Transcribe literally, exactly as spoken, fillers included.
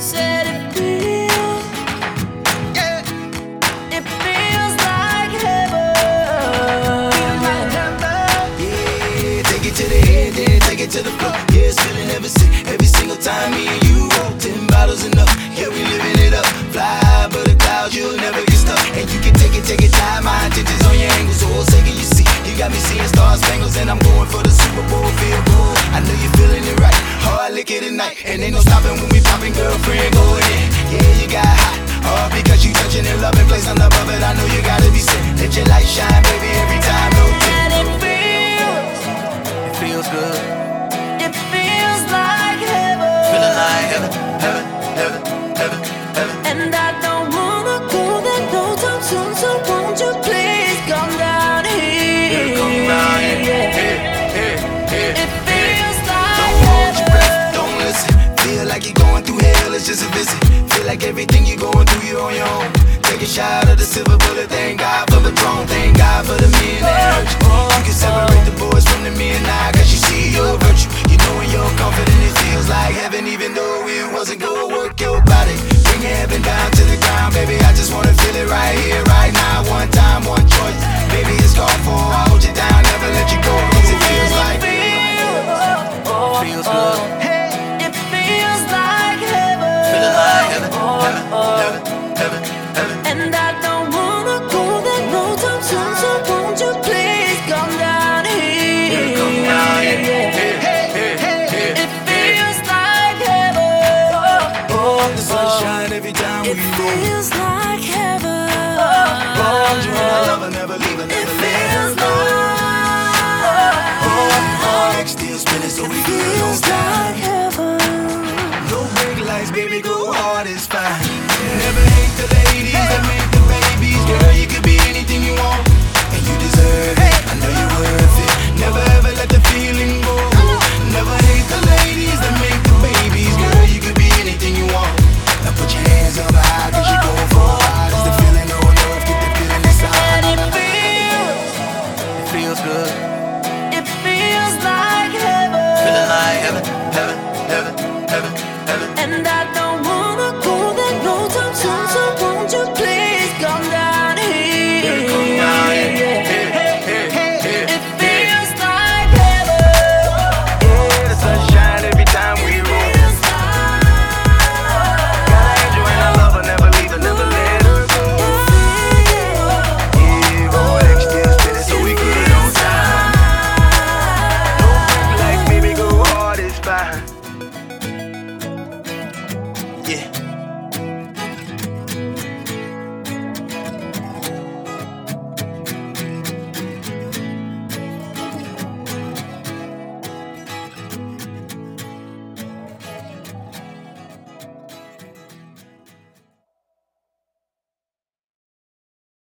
Said it feels, Yeah, it feels like heaven. yeah. Take it to the head, then take it to the floor. Yeah, it's feeling ever sick. Every single time me and you roll, ten bottles enough. Yeah, we living it up. Fly above the clouds, you'll never get stuck. And you can take it, take it time. My intentions on your angles, so whole second you see. You got me seeing stars, spangles, and I'm going for the Super Bowl field goal. I know you're feeling it right. Hard lick it at night, and ain't no stopping when we popping. Girlfriend, go in. Yeah, you got hot. All because you touching and loving place on above it. I know you gotta be sick. Let your light shine, baby, every time. No kidding. And it feels, It feels good. it feels like heaven. Feeling like heaven, heaven, heaven, heaven, heaven. And I don't wanna go there no time soon, so won't you please come down here? Come round here, Yeah. here, here, here. It feels like Don't hold your breath, heaven. don't listen. Feel like you're going through hell, it's just a visit. Feel like everything you're going through, you're on your own. Take a shot of the silver bullet, thank God for Patron, thank God for the men that hurt you. You can separate the boys from the men now, cause you see your virtue. You know when you're confident, it feels like heaven, even though it wasn't gonna work your body. Bring your heaven down to the ground, baby, I just wanna feel it right here, right now. One time, one choice, baby, it's called for. I'll hold you down, never let you go, cause it feels like feels good. It feels like heaven. Feeling like heaven, heaven, heaven, heaven, heaven. And I don't wanna go there no time soon, so won't you please come down here? Come down here, Yeah. here, here, here. It feels like heaven. The sunshine every time It we roll. feels like heaven. Hold you and I love her, never leave her, It never let her feels go. like, Oh, oh, next still spinning, so we good on feels time. like heaven.